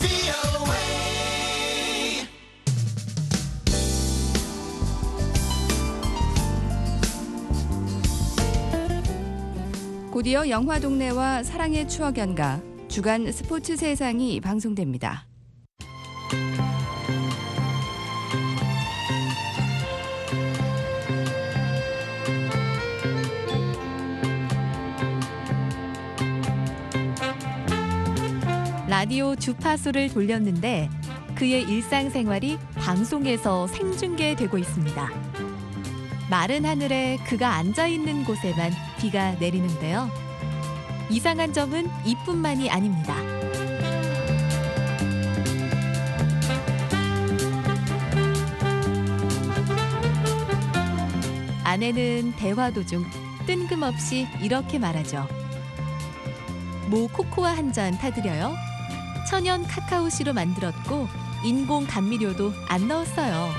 곧이어 영화동네와 사랑의 추억 연가, 주간 스포츠 세상이 방송됩니다. 라디오 주파수를 돌렸는데 그의 일상생활이 방송에서 생중계되고 있습니다. 마른 하늘에 그가 앉아있는 곳에만 비가 내리는데요. 이상한 점은 이뿐만이 아닙니다. 아내는 대화 도중 뜬금없이 이렇게 말하죠. 뭐 코코아 한 잔 타드려요? 천연 카카오씨로 만들었고 인공 감미료도 안 넣었어요.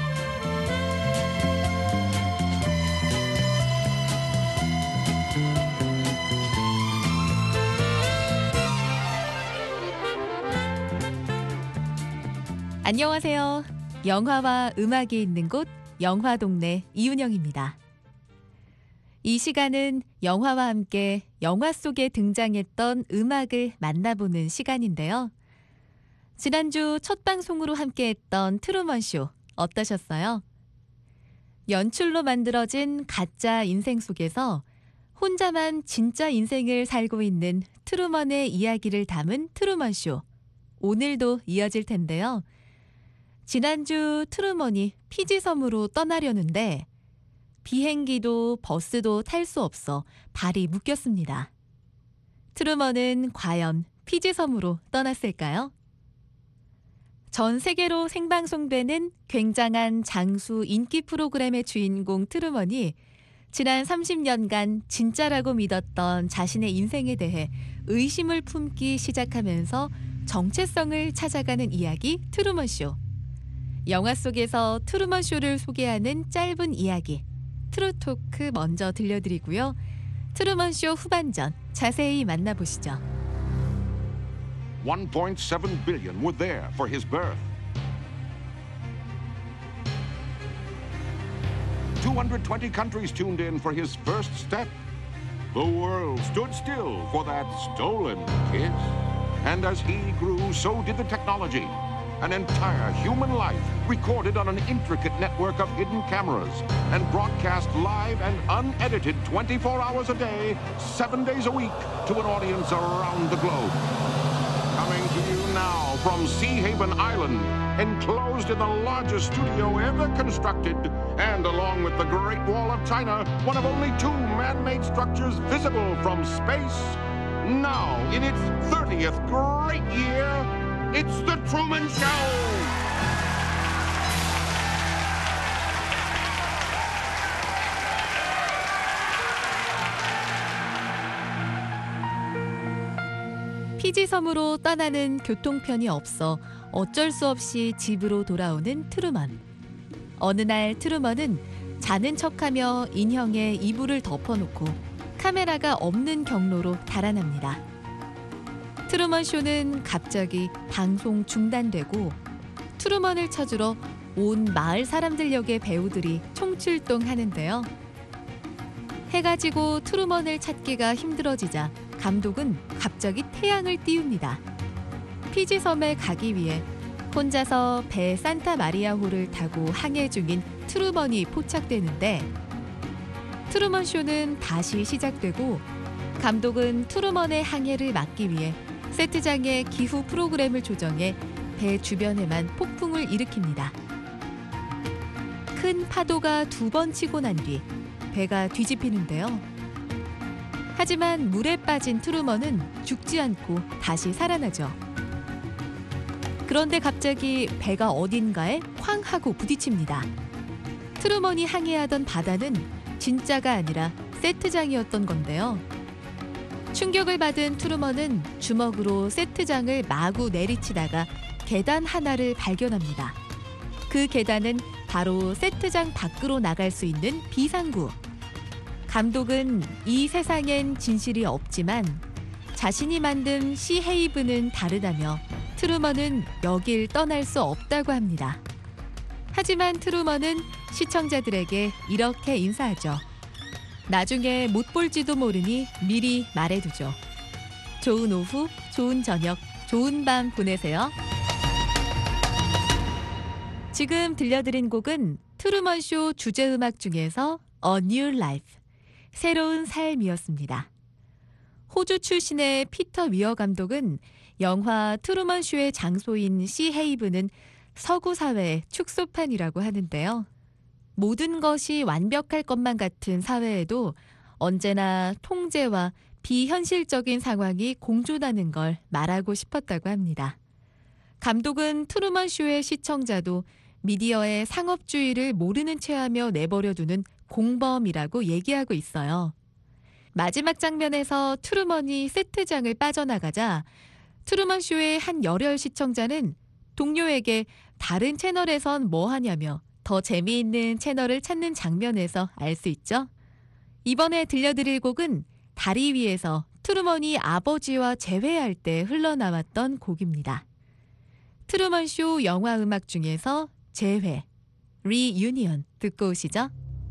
안녕하세요. 영화와 음악이 있는 곳 영화동네 이윤영입니다. 이 시간은 영화와 함께 영화 속에 등장했던 음악을 만나보는 시간인데요. 지난주 첫 방송으로 함께했던 트루먼쇼 어떠셨어요? 연출로 만들어진 가짜 인생 속에서 혼자만 진짜 인생을 살고 있는 트루먼의 이야기를 담은 트루먼쇼. 오늘도 이어질 텐데요. 지난주 트루먼이 피지 섬으로 떠나려는데 비행기도 버스도 탈 수 없어 발이 묶였습니다. 트루먼은 과연 피지 섬으로 떠났을까요? 전 세계로 생방송되는 굉장한 장수 인기 프로그램의 주인공 트루먼이 지난 30년간 진짜라고 믿었던 자신의 인생에 대해 의심을 품기 시작하면서 정체성을 찾아가는 이야기 트루먼쇼. 영화 속에서 트루먼쇼를 소개하는 짧은 이야기 트루토크 먼저 들려드리고요. 트루먼쇼 후반전 자세히 만나보시죠. 1.7 billion were there for his birth. 220 countries tuned in for his first step. The world stood still for that stolen kiss. And as he grew, so did the technology. An entire human life recorded on an intricate network of hidden cameras and broadcast live and unedited 24 hours a day, 7 days a week to an audience around the globe. Coming to you now from Sea Haven Island, enclosed in the largest studio ever constructed, and along with the Great Wall of China, one of only 2 man-made structures visible from space. Now, in its 30th great year, it's The Truman Show! 피지 섬으로 떠나는 교통편이 없어 어쩔 수 없이 집으로 돌아오는 트루먼. 어느 날 트루먼은 자는 척하며 인형에 이불을 덮어놓고 카메라가 없는 경로로 달아납니다. 트루먼 쇼는 갑자기 방송 중단되고 트루먼을 찾으러 온 마을 사람들 역의 배우들이 총출동하는데요. 해가 지고 트루먼을 찾기가 힘들어지자 감독은 갑자기 태양을 띄웁니다. 피지 섬에 가기 위해 혼자서 배 산타 마리아호를 타고 항해 중인 트루먼이 포착되는데 트루먼 쇼는 다시 시작되고 감독은 트루먼의 항해를 막기 위해 세트장에 기후 프로그램을 조정해 배 주변에만 폭풍을 일으킵니다. 큰 파도가 2번 치고 난 뒤 배가 뒤집히는데요. 하지만 물에 빠진 트루먼은 죽지 않고 다시 살아나죠. 그런데 갑자기 배가 어딘가에 쾅 하고 부딪힙니다. 트루먼이 항해하던 바다는 진짜가 아니라 세트장이었던 건데요. 충격을 받은 트루먼은 주먹으로 세트장을 마구 내리치다가 계단 하나를 발견합니다. 그 계단은 바로 세트장 밖으로 나갈 수 있는 비상구. 감독은 이 세상엔 진실이 없지만 자신이 만든 시헤이븐은 다르다며 트루먼은 여길 떠날 수 없다고 합니다. 하지만 트루먼은 시청자들에게 이렇게 인사하죠. 나중에 못 볼지도 모르니 미리 말해두죠. 좋은 오후, 좋은 저녁, 좋은 밤 보내세요. 지금 들려드린 곡은 트루먼쇼 주제음악 중에서 A New Life, 새로운 삶이었습니다. 호주 출신의 피터 위어 감독은 영화 트루먼쇼의 장소인 시헤이븐은 서구 사회의 축소판이라고 하는데요. 모든 것이 완벽할 것만 같은 사회에도 언제나 통제와 비현실적인 상황이 공존하는 걸 말하고 싶었다고 합니다. 감독은 트루먼쇼의 시청자도 미디어의 상업주의를 모르는 체하며 내버려두는 공범이라고 얘기하고 있어요. 마지막 장면에서 트루먼이 세트장을 빠져나가자 트루먼쇼의 한 열혈 시청자는 동료에게 다른 채널에선 뭐 하냐며 더 재미있는 채널을 찾는 장면에서 알 수 있죠. 이번에 들려드릴 곡은 다리 위에서 트루먼이 아버지와 재회할 때 흘러나왔던 곡입니다. 트루먼쇼 영화 음악 중에서 재회, Reunion 듣고 오시죠.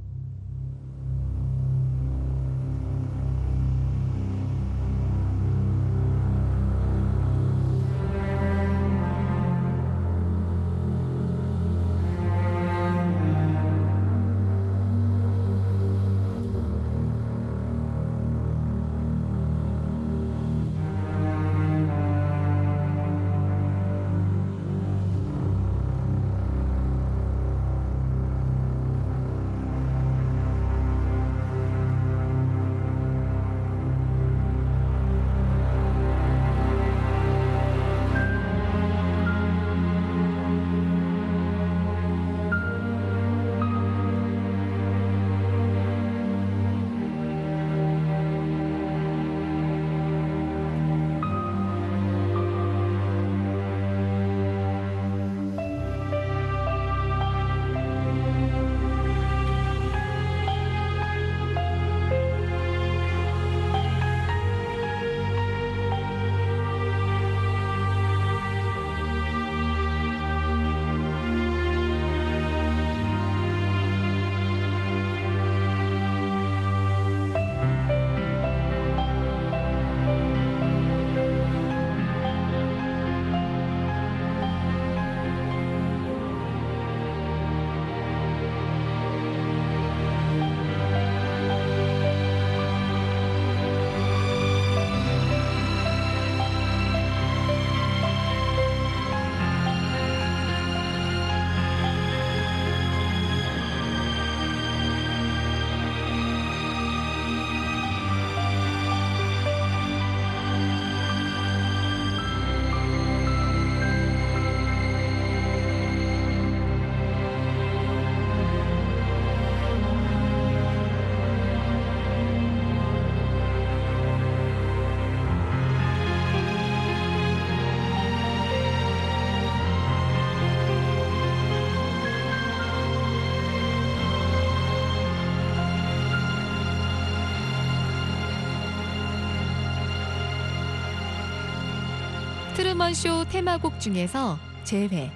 트루먼쇼 테마곡 중에서 재회,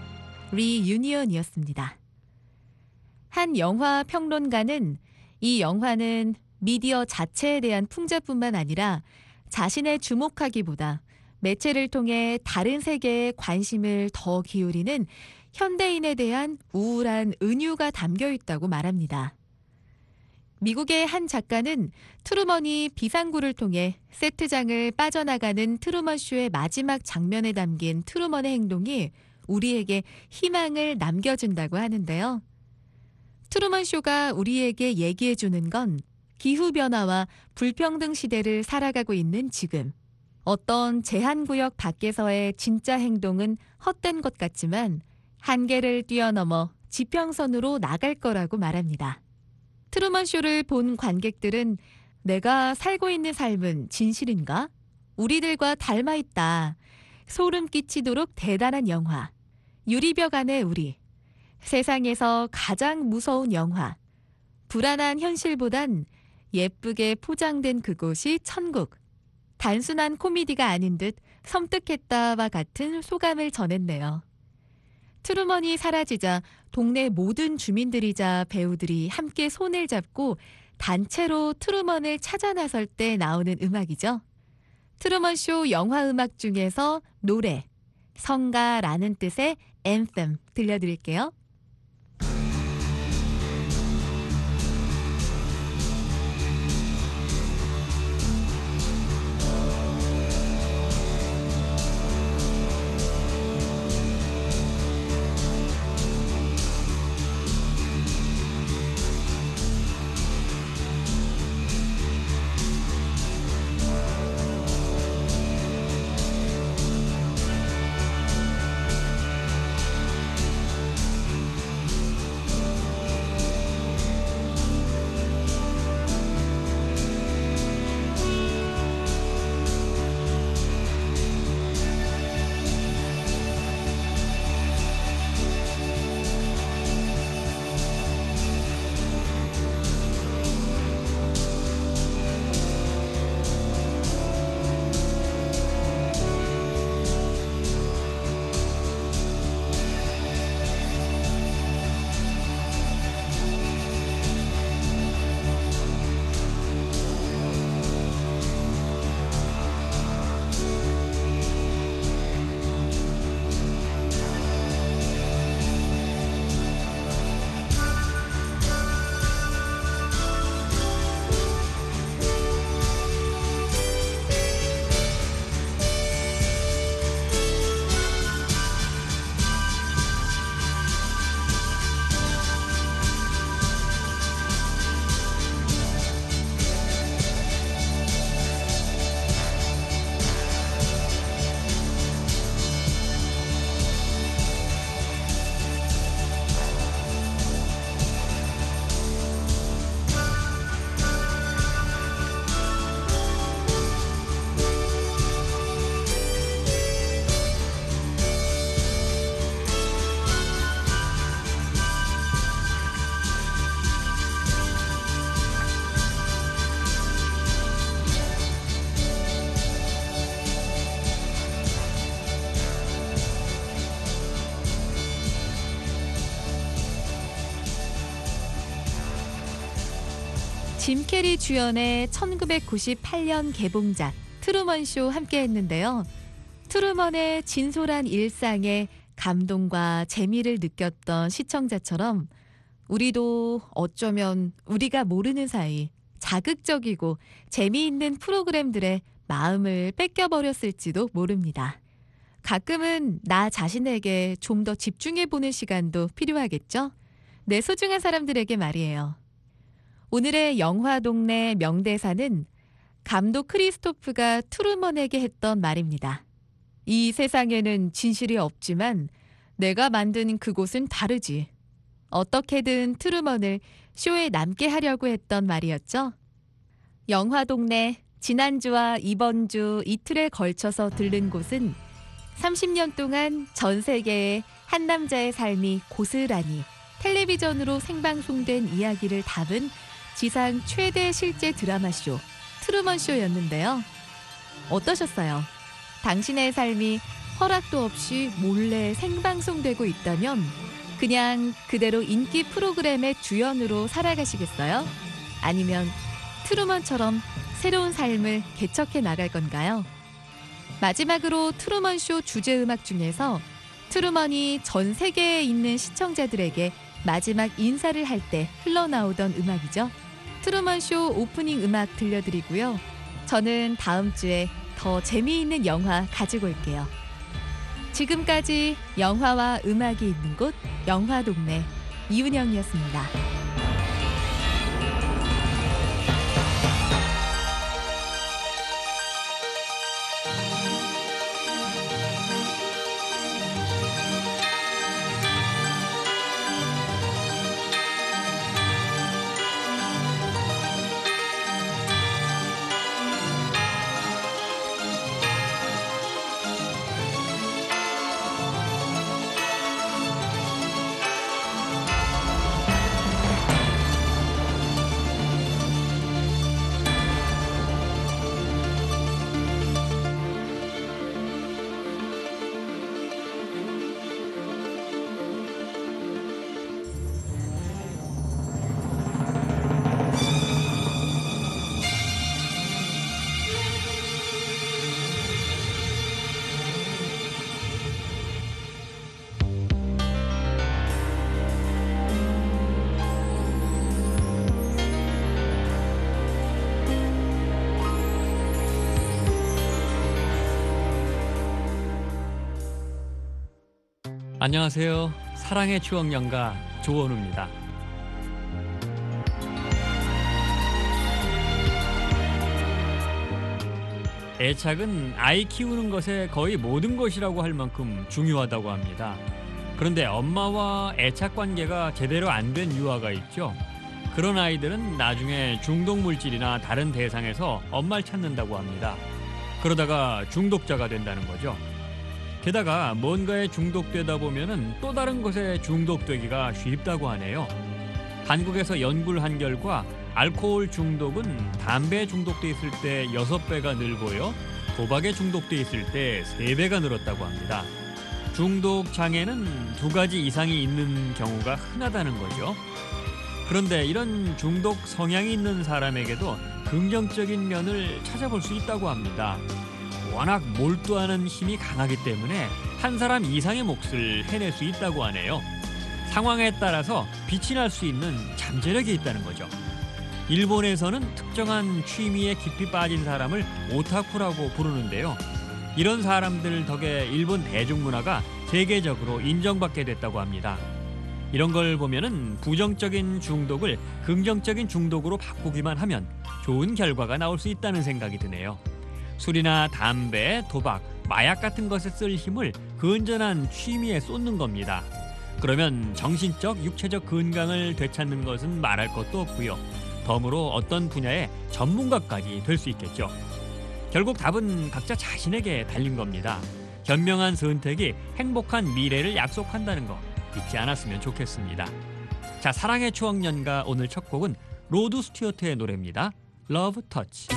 Reunion이었습니다. 한 영화 평론가는 이 영화는 미디어 자체에 대한 풍자뿐만 아니라 자신을 주목하기보다 매체를 통해 다른 세계에 관심을 더 기울이는 현대인에 대한 우울한 은유가 담겨 있다고 말합니다. 미국의 한 작가는 트루먼이 비상구를 통해 세트장을 빠져나가는 트루먼쇼의 마지막 장면에 담긴 트루먼의 행동이 우리에게 희망을 남겨준다고 하는데요. 트루먼쇼가 우리에게 얘기해주는 건 기후변화와 불평등 시대를 살아가고 있는 지금. 어떤 제한구역 밖에서의 진짜 행동은 헛된 것 같지만 한계를 뛰어넘어 지평선으로 나갈 거라고 말합니다. 트루먼쇼를 본 관객들은 내가 살고 있는 삶은 진실인가? 우리들과 닮아 있다. 소름 끼치도록 대단한 영화. 유리벽 안의 우리. 세상에서 가장 무서운 영화. 불안한 현실보단 예쁘게 포장된 그곳이 천국. 단순한 코미디가 아닌 듯 섬뜩했다와 같은 소감을 전했네요. 트루먼이 사라지자 동네 모든 주민들이자 배우들이 함께 손을 잡고 단체로 트루먼을 찾아 나설 때 나오는 음악이죠. 트루먼쇼 영화 음악 중에서 노래, 성가라는 뜻의 anthem 들려드릴게요. 짐 캐리 주연의 1998년 개봉작 트루먼쇼 함께 했는데요. 트루먼의 진솔한 일상에 감동과 재미를 느꼈던 시청자처럼 우리도 어쩌면 우리가 모르는 사이 자극적이고 재미있는 프로그램들의 마음을 뺏겨버렸을지도 모릅니다. 가끔은 나 자신에게 좀 더 집중해보는 시간도 필요하겠죠? 내 소중한 사람들에게 말이에요. 오늘의 영화동네 명대사는 감독 크리스토프가 트루먼에게 했던 말입니다. 이 세상에는 진실이 없지만 내가 만든 그곳은 다르지. 어떻게든 트루먼을 쇼에 남게 하려고 했던 말이었죠. 영화동네 지난주와 이번 주 이틀에 걸쳐서 들른 곳은 30년 동안 전 세계의 한 남자의 삶이 고스란히 텔레비전으로 생방송된 이야기를 담은 지상 최대 실제 드라마쇼 트루먼쇼였는데요. 어떠셨어요? 당신의 삶이 허락도 없이 몰래 생방송되고 있다면 그냥 그대로 인기 프로그램의 주연으로 살아가시겠어요? 아니면 트루먼처럼 새로운 삶을 개척해 나갈 건가요? 마지막으로 트루먼쇼 주제음악 중에서 트루먼이 전 세계에 있는 시청자들에게 마지막 인사를 할 때 흘러나오던 음악이죠. 트루먼쇼 오프닝 음악 들려드리고요. 저는 다음 주에 더 재미있는 영화 가지고 올게요. 지금까지 영화와 음악이 있는 곳 영화동네 이은영이었습니다. 안녕하세요. 사랑의 추억 연가 조원우입니다. 애착은 아이 키우는 것의 거의 모든 것이라고 할 만큼 중요하다고 합니다. 그런데 엄마와 애착 관계가 제대로 안 된 유아가 있죠. 그런 아이들은 나중에 중독 물질이나 다른 대상에서 엄마를 찾는다고 합니다. 그러다가 중독자가 된다는 거죠. 게다가 뭔가에 중독되다 보면은 또 다른 것에 중독되기가 쉽다고 하네요. 한국에서 연구를 한 결과 알코올 중독은 담배에 중독돼 있을 때 6배가 늘고요. 도박에 중독돼 있을 때 3배가 늘었다고 합니다. 중독 장애는 2가지 이상이 있는 경우가 흔하다는 거죠. 그런데 이런 중독 성향이 있는 사람에게도 긍정적인 면을 찾아볼 수 있다고 합니다. 워낙 몰두하는 힘이 강하기 때문에 한 사람 이상의 몫을 해낼 수 있다고 하네요. 상황에 따라서 빛이 날 수 있는 잠재력이 있다는 거죠. 일본에서는 특정한 취미에 깊이 빠진 사람을 오타쿠라고 부르는데요. 이런 사람들 덕에 일본 대중문화가 세계적으로 인정받게 됐다고 합니다. 이런 걸 보면은 부정적인 중독을 긍정적인 중독으로 바꾸기만 하면 좋은 결과가 나올 수 있다는 생각이 드네요. 술이나 담배, 도박, 마약 같은 것에 쓸 힘을 건전한 취미에 쏟는 겁니다. 그러면 정신적, 육체적 건강을 되찾는 것은 말할 것도 없고요. 덤으로 어떤 분야의 전문가까지 될 수 있겠죠. 결국 답은 각자 자신에게 달린 겁니다. 현명한 선택이 행복한 미래를 약속한다는 거 잊지 않았으면 좋겠습니다. 자, 사랑의 추억 연가 오늘 첫 곡은 로드 스튜어트의 노래입니다. Love Touch.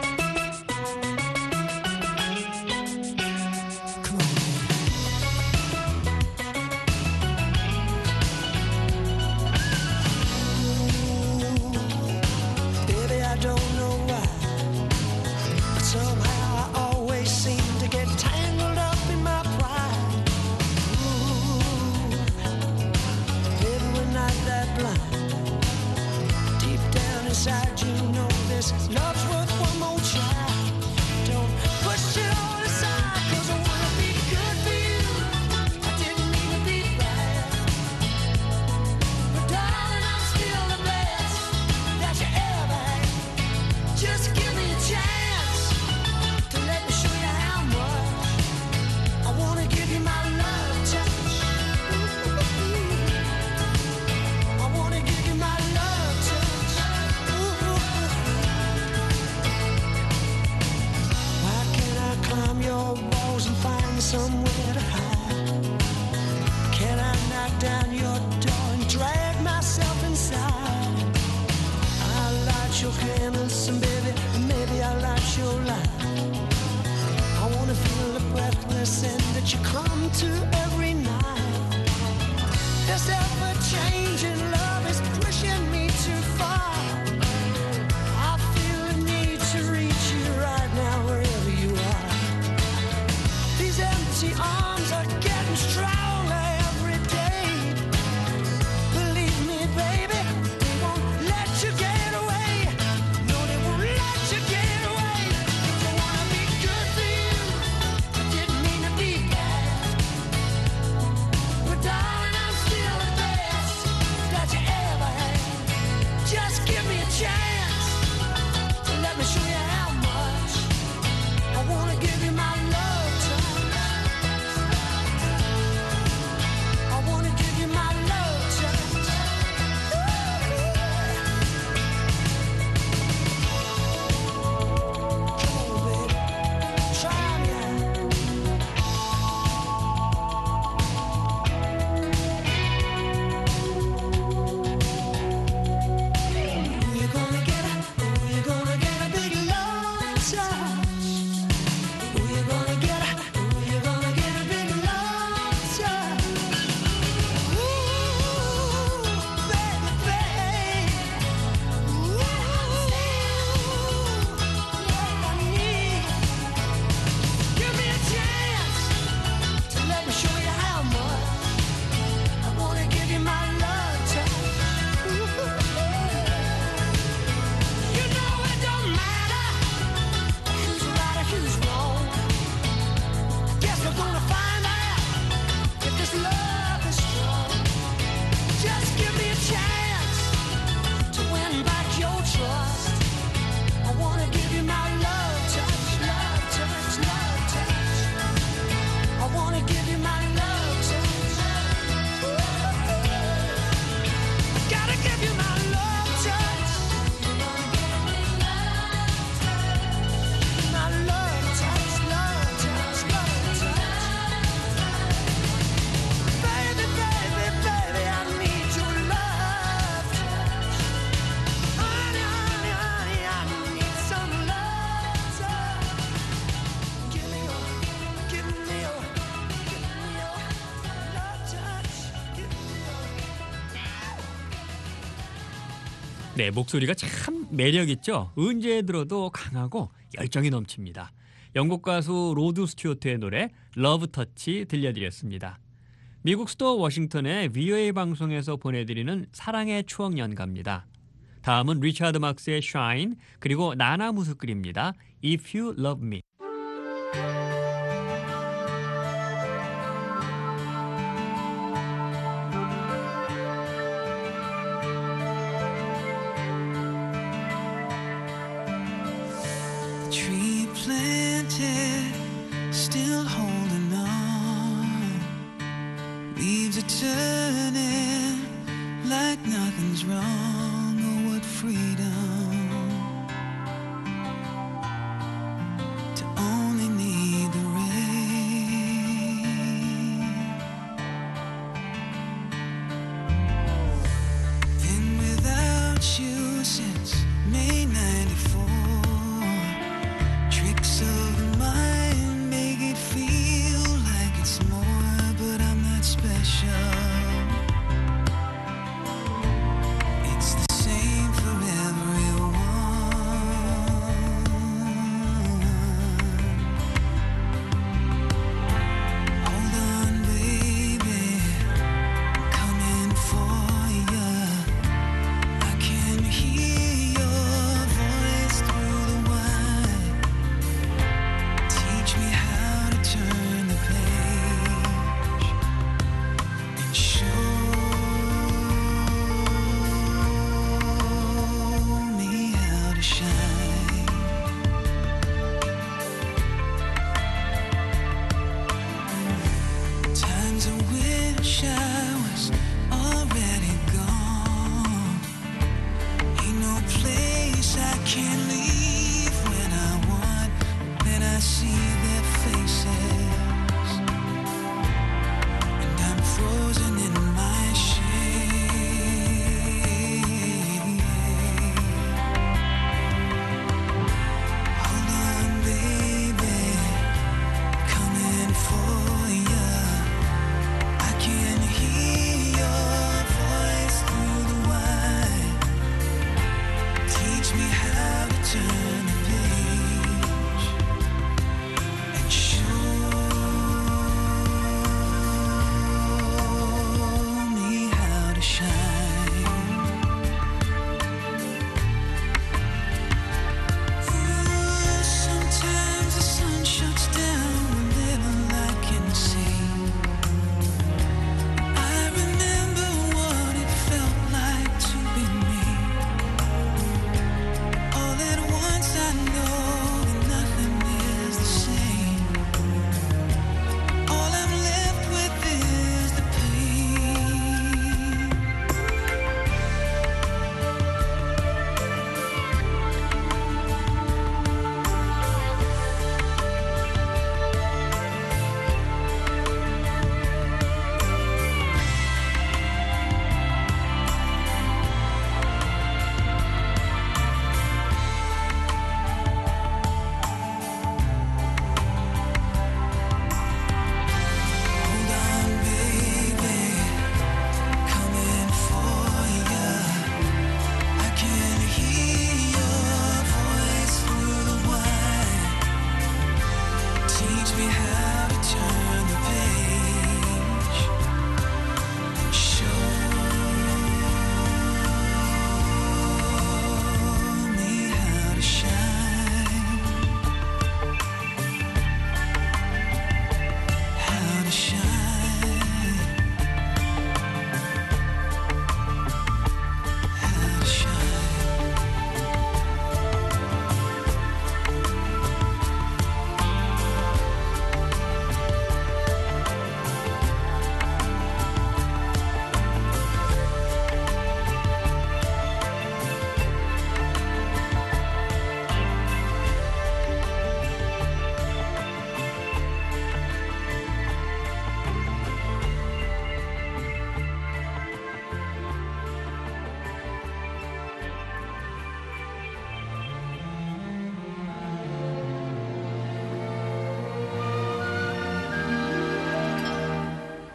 Love's worth one more try. Don't push it all aside, 'cause I wanna be good for you. I didn't mean to be bad, but darling, I'm still the best that you ever had. Just give me a chance to let me show you how much I wanna give you my love touch. I wanna give you my love touch. Climb your walls and find somewhere to hide. Can I knock down your door and drag myself inside? I'll light your candles and baby, maybe I'll light your light. I wanna feel the breathless end that you come to every night. This ever-changing love is pushing me too far. I feel the need to reach you right now wherever you are. These empty arms are getting stronger every day. Believe me, baby, they won't let you get away. No, they won't let you get away. 'Cause I wanna be good for you. I didn't mean to be bad, but darling, I'm still the best that you ever had. Just give me a chance to let me show you how much I wanna give you my love touch. 네, 목소리가 참 매력 있죠. 언제 들어도 강하고 열정이 넘칩니다. 영국 가수 로드 스튜어트의 노래 러브 터치 들려드렸습니다. 미국 수도 워싱턴의 VOA 방송에서 보내드리는 사랑의 추억 연가입니다. 다음은 리차드 막스의 Shine 그리고 나나 무스끌입니다. If You Love Me. Tree planted, still holding on. Leaves are turning like nothing's wrong. Oh, what freedom to only need the rain. Been without you since May '94. Tricks of the mind make it feel like it's more, but I'm not special. It's the same for everyone. Hold on, baby, I'm coming for ya. I can hear your voice through the wine. Teach me how to turn the page and show me how to shine. Times I wish I was already gone. Ain't no place I can't leave when I want. When I see their faces, and I'm frozen in my shade. Hold on, baby, coming for ya. I can hear your voice through the wine. Teach me how to turn the page and show me how to shine. Ooh, sometimes the sun shuts down and little I can see. I remember what it felt like to be me. All at once I know that nothing is the same. All I'm left with is the pain. Hold on, baby, coming for ya. I can hear your voice through the wine. Teach me how to turn the page and show me how to shine. How to shine. How to shine.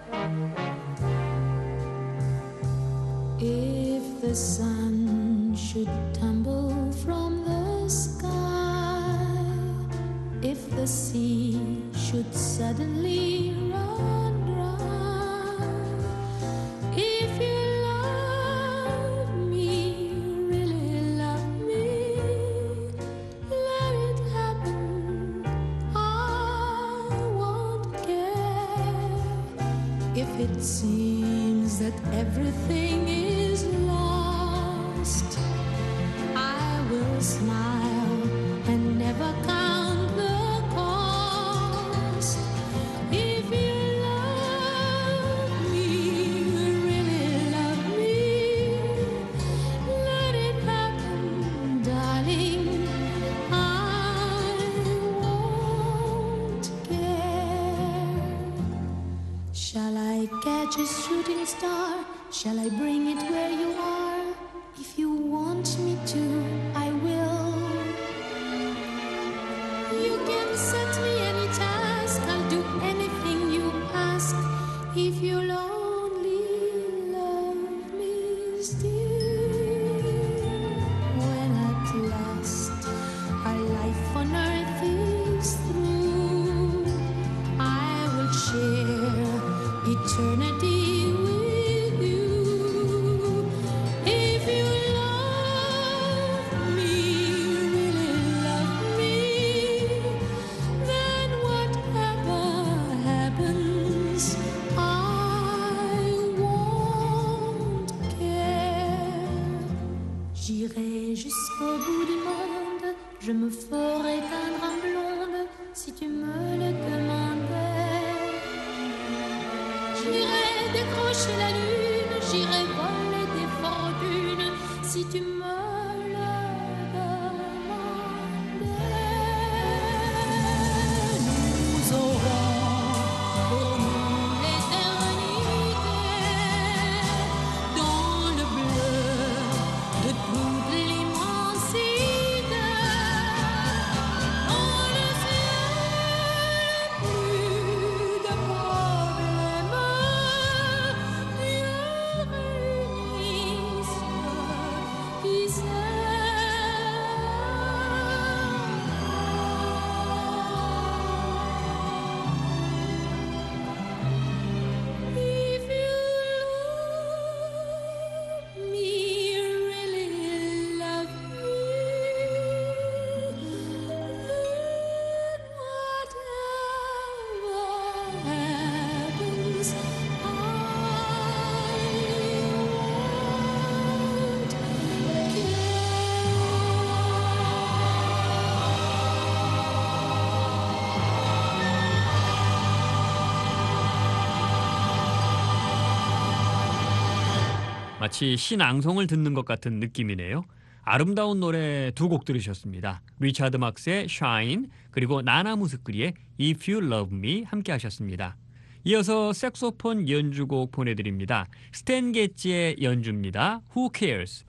If the sun should tumble from the sky, if the sea should suddenly run dry, if you love me, really love me, let it happen, I won't care. If it seems that everything is lost, I will smile and never count the cost. If you love me, really love me, let it happen, darling, I won't care. Shall I catch a shooting star? Shall I bring it where you are? If you want me to, I will. You can set me any task, I'll do anything you ask, if you'll only love me still. When at last our life on earth is through, I will share eternity with you. If you love me, really love me, then whatever happens, I won't care. J'irai jusqu'au bout du monde, je me ferai teindre en blonde si tu me le demandais. J'irai décrocher la lune, j'irai voler des fortunes si tu me le demandais. Nous aurons pour nous l'éternité dans le bleu de toute l'immensité. Dans le ciel, plus de problèmes, Dieu réunit ceux qui s'aiment. If you love me, really love me, then whatever happens, I won't 마치 신앙송을 듣는 것 같은 느낌이네요. 아름다운 노래 두 곡 들으셨습니다. 리차드 막스의 Shine 그리고 나나 무스크리의 If You Love Me 함께 하셨습니다. 이어서 색소폰 연주곡 보내드립니다. 스탠 게츠의 연주입니다. Who Cares?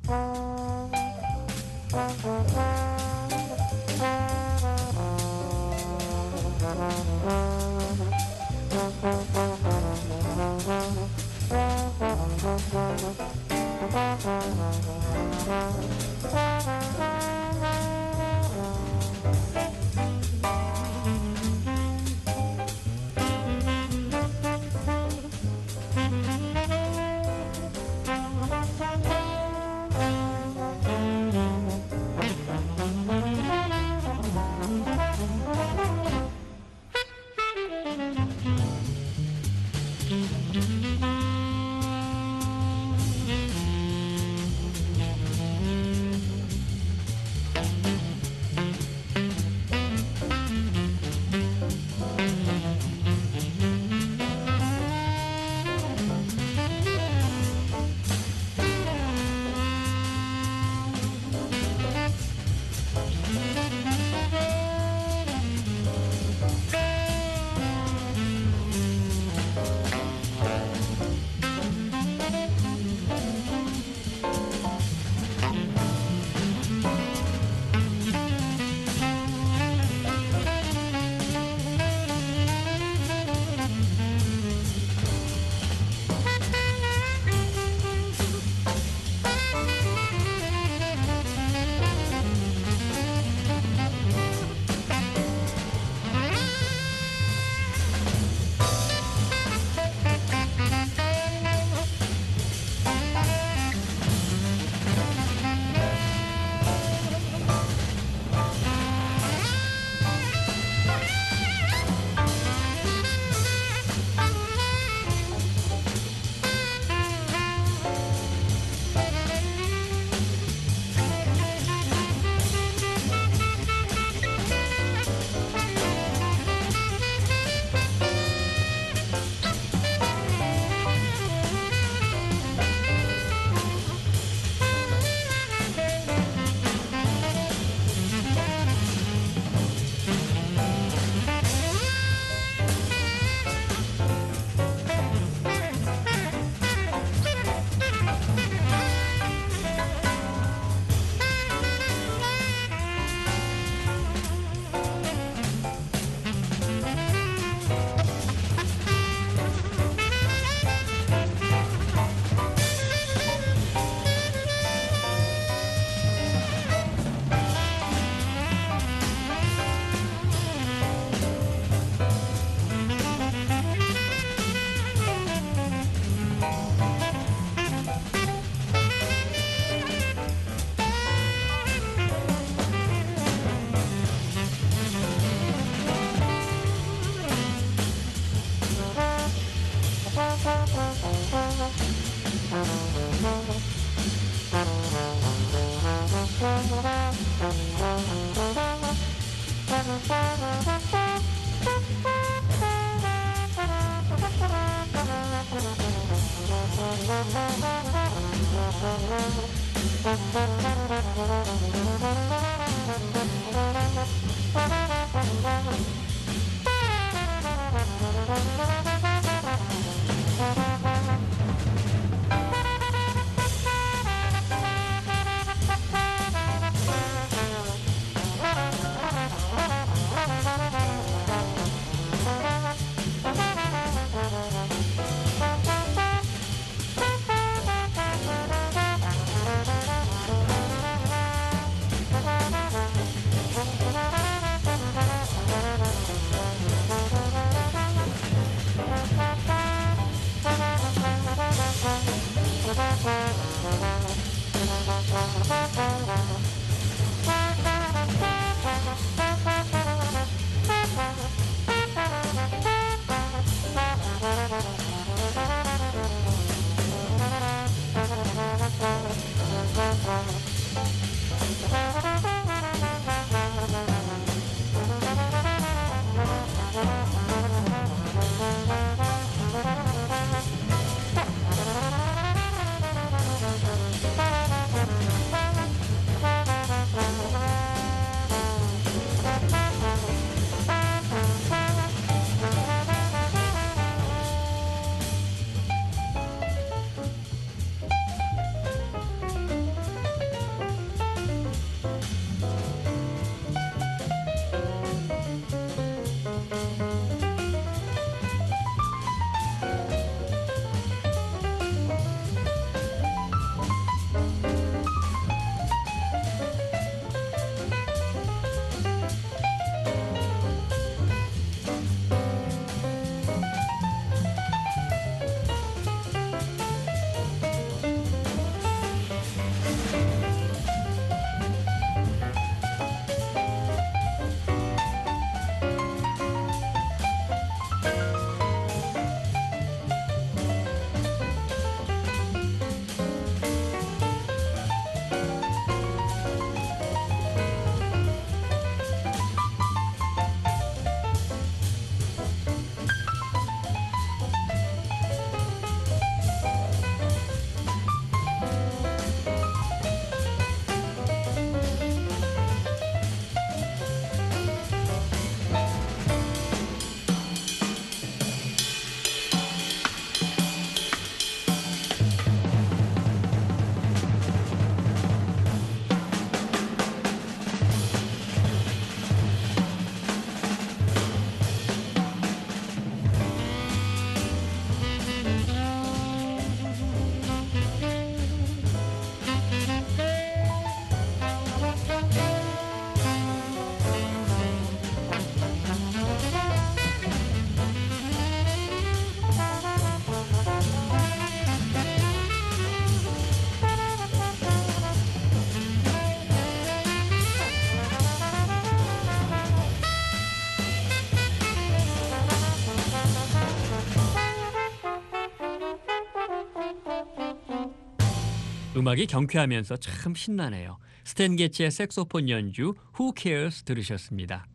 음악이 경쾌하면서 참 신나네요. 스탠 게츠의 색소폰 연주 Who Cares 들으셨습니다.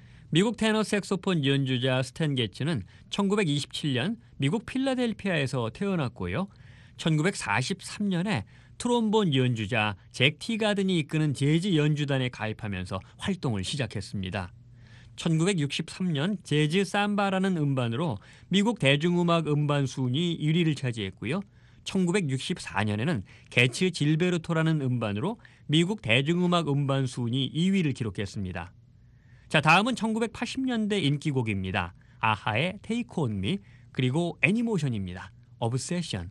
미국 테너 색소폰 연주자 스탠 게츠는 1927년 미국 필라델피아에서 태어났고요. 1943년에 트롬본 연주자 잭 티가든이 이끄는 재즈 연주단에 가입하면서 활동을 시작했습니다. 1963년 재즈 삼바라는 음반으로 미국 대중음악 음반 순위 1위를 차지했고요. 1964년에는 게츠 질베르토라는 음반으로 미국 대중음악 음반 순위 2위를 기록했습니다. 자, 다음은 1980년대 인기곡입니다. 아하의 Take On Me 그리고 애니모션입니다. Obsession.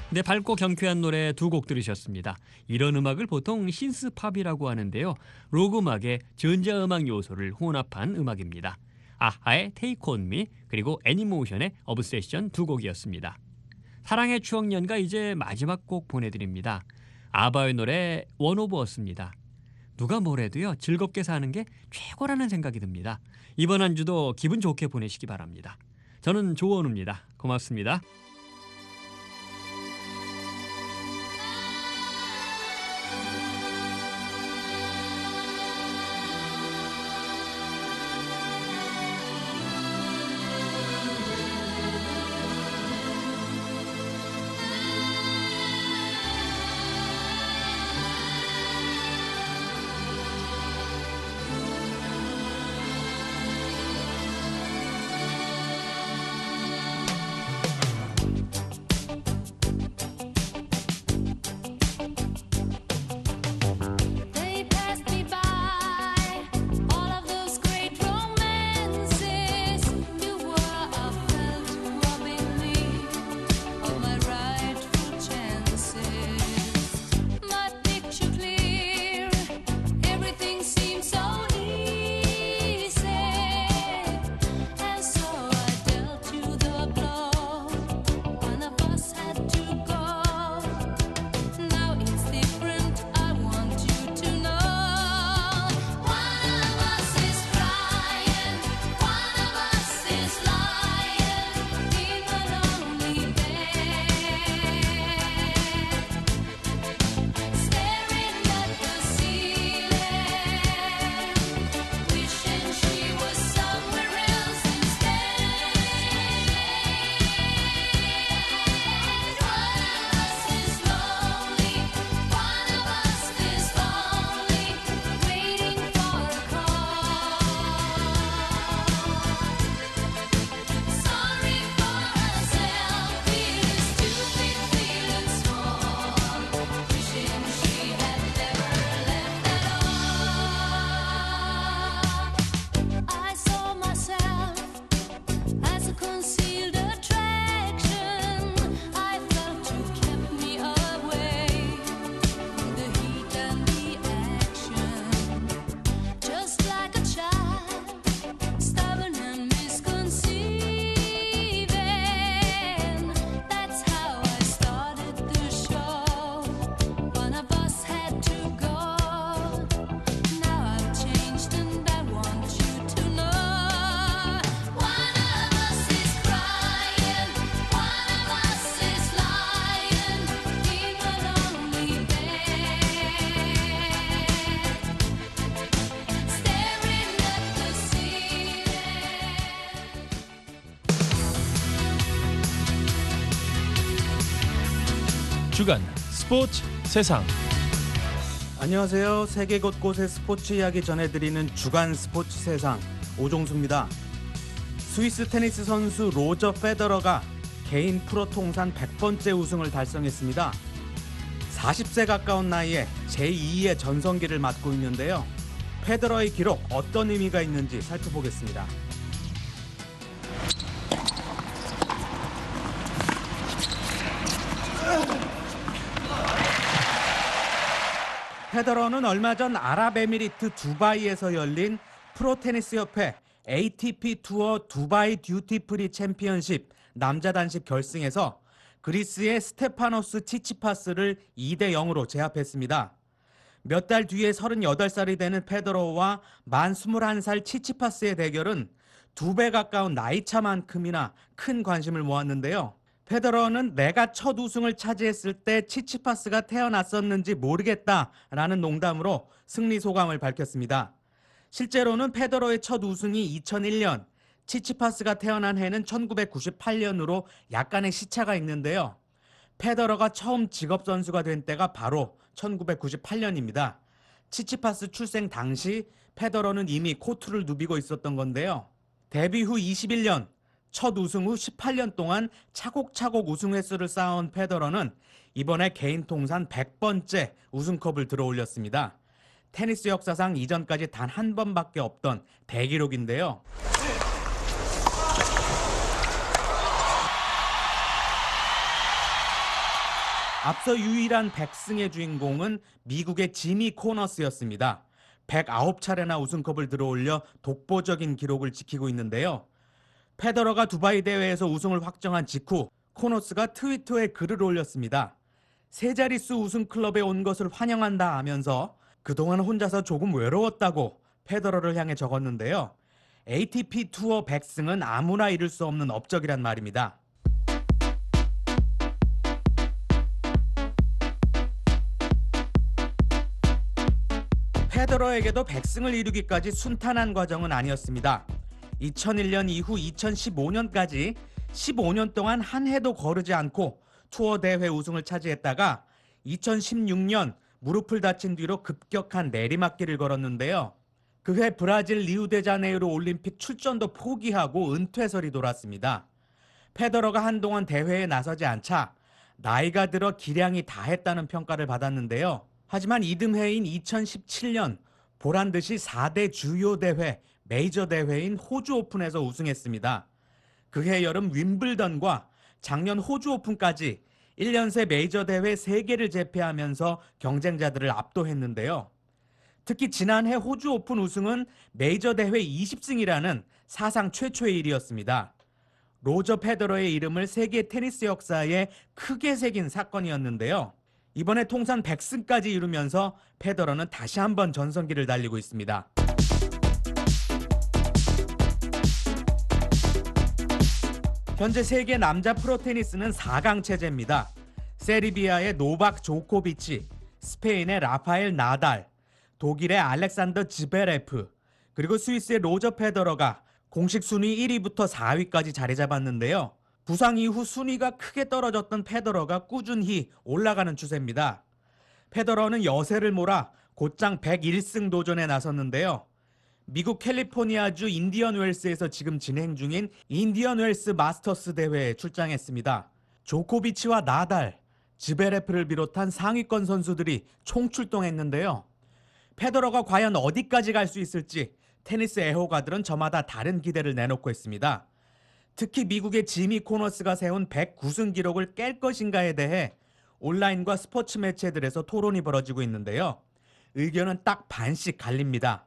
네, 밝고 경쾌한 노래 두 곡 들으셨습니다. 이런 음악을 보통 신스팝이라고 하는데요. 록 음악에 전자음악 요소를 혼합한 음악입니다. 아하의 Take On Me 그리고 애니모션의 어브세션 두 곡이었습니다. 사랑의 추억 연가 이제 마지막 곡 보내드립니다. 아바의 노래 원 오브 어스입니다. 누가 뭐래도요 즐겁게 사는 게 최고라는 생각이 듭니다. 이번 한 주도 기분 좋게 보내시기 바랍니다. 저는 조원우입니다. 고맙습니다. They passed me by, all of those great romances. You were a felt robbing me of my rightful chances. My picture clear, everything seems so easy, and so I dealt you the blow. One of us had to go. Now it's different, I want you to know. One of us is crying, one of us is lying in a lonely bed, staring at the ceiling, wishing she was somewhere else instead. One of us is lonely, one of us is lonely, waiting for a call. Sorry for herself, feeling stupid, feeling small, wishing she had never left at all. I saw myself as a concealed attraction. I felt you kept me away from the heat and the action. Just like a child, stubborn and misconceiving. That's how I started the show. One of us had to go. Now I've changed and I want you to know. One of us is crying, one of us is lying in a lonely bed, staring at the ceiling. 주간 스포츠 세상. 안녕하세요. 세계 곳곳의 스포츠 이야기 전해드리는 주간 스포츠 세상 오종수입니다. 스위스 테니스 선수 로저 페더러가 개인 프로 통산 100번째 우승을 달성했습니다. 40세 가까운 나이에 제2의 전성기를 맞고 있는데요. 페더러의 기록 어떤 의미가 있는지 살펴보겠습니다. 페더러는 얼마 전 아랍에미리트 두바이에서 열린 프로테니스 협회 ATP 투어 두바이 듀티프리 챔피언십 남자 단식 결승에서 그리스의 스테파노스 치치파스를 2대 0으로 제압했습니다. 몇 달 뒤에 38살이 되는 페더러와 만 21살 치치파스의 대결은 2배 가까운 나이차만큼이나 큰 관심을 모았는데요. 페더러는 내가 첫 우승을 차지했을 때 치치파스가 태어났었는지 모르겠다라는 농담으로 승리 소감을 밝혔습니다. 실제로는 페더러의 첫 우승이 2001년, 치치파스가 태어난 해는 1998년으로 약간의 시차가 있는데요. 페더러가 처음 직업선수가 된 때가 바로 1998년입니다. 치치파스 출생 당시 페더러는 이미 코트를 누비고 있었던 건데요. 데뷔 후 21년, 첫 우승 후 18년 동안 차곡차곡 우승 횟수를 쌓아온 페더러는 이번에 개인 통산 100번째 우승컵을 들어올렸습니다. 테니스 역사상 이전까지 단 한 번밖에 없던 대기록인데요. 앞서 유일한 100승의 주인공은 미국의 지미 코너스였습니다. 109차례나 우승컵을 들어올려 독보적인 기록을 지키고 있는데요. 페더러가 두바이 대회에서 우승을 확정한 직후 코너스가 트위터에 글을 올렸습니다. 세 자릿수 우승 클럽에 온 것을 환영한다 하면서 그동안 혼자서 조금 외로웠다고 페더러를 향해 적었는데요. ATP 투어 100승은 아무나 이룰 수 없는 업적이란 말입니다. 페더러에게도 100승을 이루기까지 순탄한 과정은 아니었습니다. 2001년 이후 2015년까지 15년 동안 한 해도 거르지 않고 투어 대회 우승을 차지했다가 2016년 무릎을 다친 뒤로 급격한 내리막길을 걸었는데요. 그해 브라질 리우데자네이루 올림픽 출전도 포기하고 은퇴설이 돌았습니다. 페더러가 한동안 대회에 나서지 않자 나이가 들어 기량이 다했다는 평가를 받았는데요. 하지만 이듬해인 2017년 보란듯이 4대 주요 대회, 메이저 대회인 호주 오픈에서 우승했습니다. 그해 여름 윈블던과 작년 호주 오픈까지 1년 새 메이저 대회 3개를 제패하면서 경쟁자들을 압도했는데요. 특히 지난해 호주 오픈 우승은 메이저 대회 20승이라는 사상 최초의 일이었습니다. 로저 페더러의 이름을 세계 테니스 역사에 크게 새긴 사건이었는데요. 이번에 통산 100승까지 이루면서 페더러는 다시 한번 전성기를 달리고 있습니다. 현재 세계 남자 프로테니스는 4강 체제입니다. 세르비아의 노박 조코비치, 스페인의 라파엘 나달, 독일의 알렉산더 지베레프, 그리고 스위스의 로저 페더러가 공식 순위 1위부터 4위까지 자리 잡았는데요. 부상 이후 순위가 크게 떨어졌던 페더러가 꾸준히 올라가는 추세입니다. 페더러는 여세를 몰아 곧장 101승 도전에 나섰는데요. 미국 캘리포니아주 인디언 웰스에서 지금 진행 중인 인디언 웰스 마스터스 대회에 출장했습니다. 조코비치와 나달, 지베레프를 비롯한 상위권 선수들이 총출동했는데요. 페더러가 과연 어디까지 갈 수 있을지 테니스 애호가들은 저마다 다른 기대를 내놓고 있습니다. 특히 미국의 지미 코너스가 세운 109승 기록을 깰 것인가에 대해 온라인과 스포츠 매체들에서 토론이 벌어지고 있는데요. 의견은 딱 반씩 갈립니다.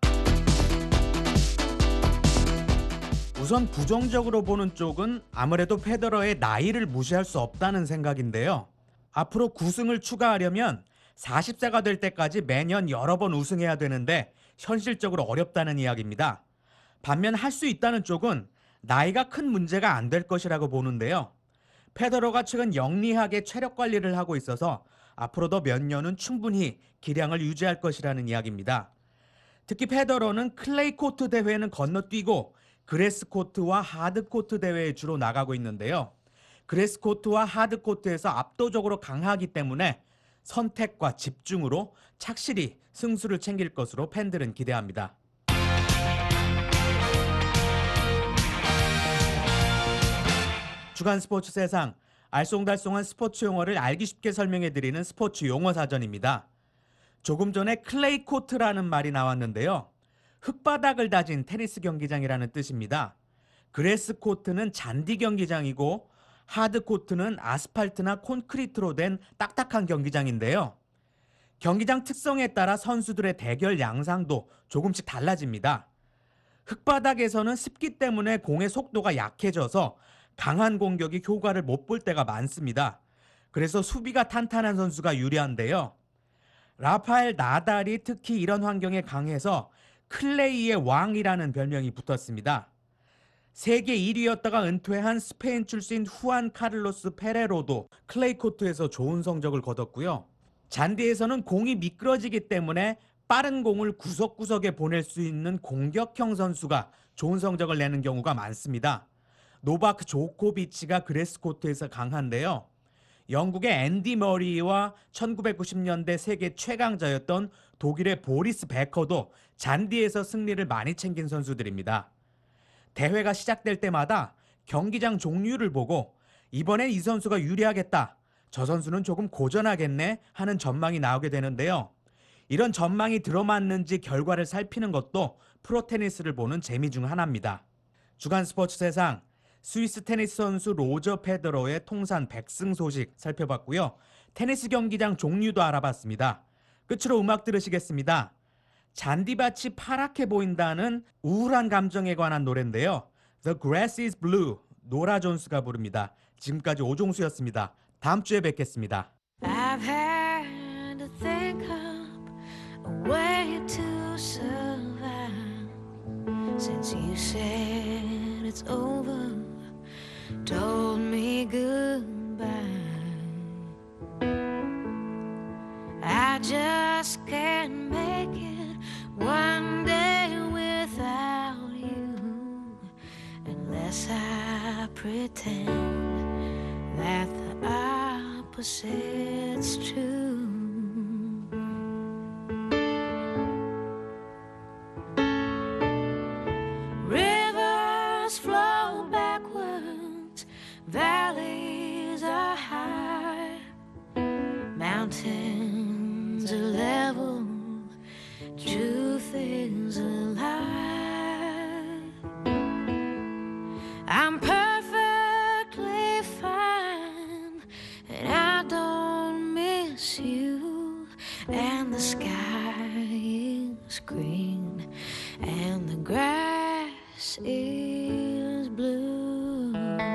우선 부정적으로 보는 쪽은 아무래도 페더러의 나이를 무시할 수 없다는 생각인데요. 앞으로 9승을 추가하려면 40세가 될 때까지 매년 여러 번 우승해야 되는데 현실적으로 어렵다는 이야기입니다. 반면 할 수 있다는 쪽은 나이가 큰 문제가 안 될 것이라고 보는데요. 페더러가 최근 영리하게 체력 관리를 하고 있어서 앞으로도 몇 년은 충분히 기량을 유지할 것이라는 이야기입니다. 특히 페더러는 클레이 코트 대회는 건너뛰고 그래스 코트와 하드 코트 대회에 주로 나가고 있는데요. 그래스 코트와 하드 코트에서 압도적으로 강하기 때문에 선택과 집중으로 착실히 승수를 챙길 것으로 팬들은 기대합니다. 주간 스포츠 세상, 알쏭달쏭한 스포츠 용어를 알기 쉽게 설명해드리는 스포츠 용어 사전입니다. 조금 전에 클레이 코트라는 말이 나왔는데요. 흙바닥을 다진 테니스 경기장이라는 뜻입니다. 그래스 코트는 잔디 경기장이고 하드 코트는 아스팔트나 콘크리트로 된 딱딱한 경기장인데요. 경기장 특성에 따라 선수들의 대결 양상도 조금씩 달라집니다. 흙바닥에서는 습기 때문에 공의 속도가 약해져서 강한 공격이 효과를 못 볼 때가 많습니다. 그래서 수비가 탄탄한 선수가 유리한데요. 라파엘 나달이 특히 이런 환경에 강해서 클레이의 왕이라는 별명이 붙었습니다. 세계 1위였다가 은퇴한 스페인 출신 후안 카를로스 페레로도 클레이 코트에서 좋은 성적을 거뒀고요. 잔디에서는 공이 미끄러지기 때문에 빠른 공을 구석구석에 보낼 수 있는 공격형 선수가 좋은 성적을 내는 경우가 많습니다. 노바크 조코비치가 그래스 코트에서 강한데요. 영국의 앤디 머리와 1990년대 세계 최강자였던 독일의 보리스 베커도 잔디에서 승리를 많이 챙긴 선수들입니다. 대회가 시작될 때마다 경기장 종류를 보고 이번엔 이 선수가 유리하겠다, 저 선수는 조금 고전하겠네 하는 전망이 나오게 되는데요. 이런 전망이 들어맞는지 결과를 살피는 것도 프로테니스를 보는 재미 중 하나입니다. 주간 스포츠 세상, 스위스 테니스 선수 로저 페더러의 통산 100승 소식 살펴봤고요. 테니스 경기장 종류도 알아봤습니다. 끝으로 음악 들으시겠습니다. 잔디밭이 파랗게 보인다는 우울한 감정에 관한 노래인데요. The Grass is Blue, 노라 존스가 부릅니다. 지금까지 오종수였습니다. 다음 주에 뵙겠습니다. I've had to think up a way to survive since you said it's over, told me goodbye. I just can't make it one day without you unless I pretend that the opposite's true. Rivers flow backwards, valleys are high, mountains are level, truth is a lie. I'm perfectly fine, and I don't miss you. And the sky is green, and the grass is blue.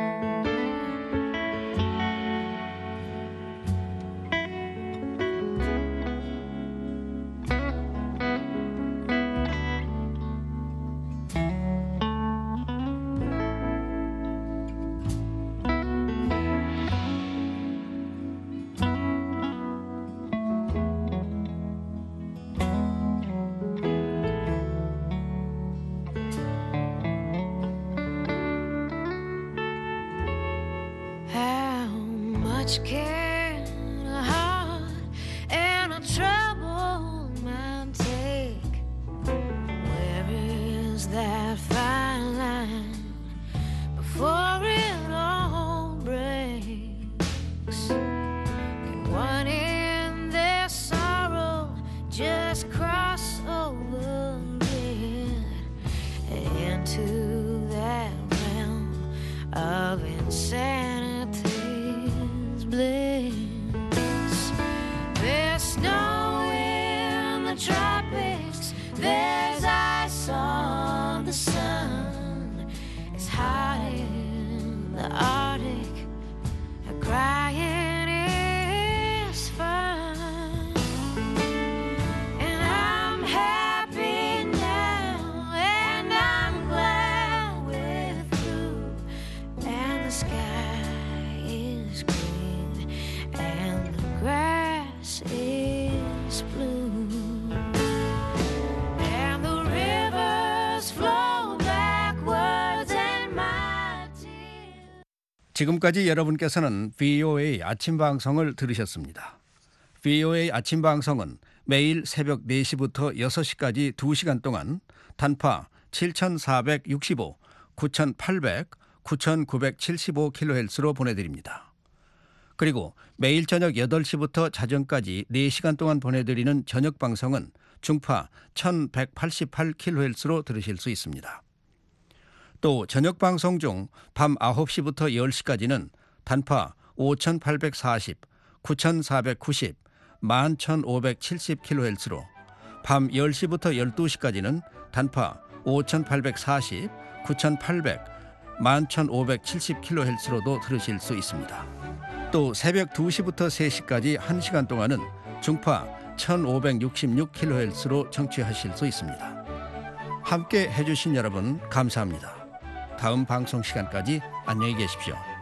How much can a heart and a troubled mind take? Where is that fine line before it all breaks? Can one in their sorrow just cross over it into that realm of insanity's bliss? There's snow in the tropics, there's ice on the sun. It's hot in the Arctic, crying is fun. And I'm happy now, and I'm glad we're through. And the sky is green, and the grass is blue, and the rivers flow backwards, and my tears. 지금까지 여러분께서는 VOA 아침 방송을 들으셨습니다. VOA 아침 방송은 매일 새벽 4시부터 6시까지 2시간 동안 단파 7465, 9800, 9975kHz로 보내드립니다. 그리고 매일 저녁 8시부터 자정까지 4시간 동안 보내드리는 저녁 방송은 중파 1188kHz로 들으실 수 있습니다. 또 저녁 방송 중 밤 9시부터 10시까지는 단파 5840, 9490, 11570kHz로, 밤 10시부터 12시까지는 단파 5840, 9800, 11570kHz로도 들으실 수 있습니다. 또 새벽 2시부터 3시까지 1시간 동안은 중파 1566kHz로 청취하실 수 있습니다. 함께 해주신 여러분 감사합니다. 다음 방송 시간까지 안녕히 계십시오.